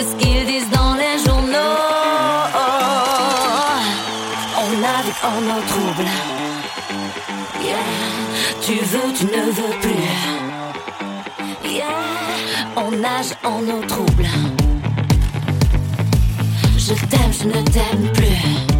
ce qu'ils disent dans les journaux. On navigue en eau trouble. Yeah. Tu veux, tu ne veux plus. Yeah. On nage en eau trouble. Je t'aime, je ne t'aime plus.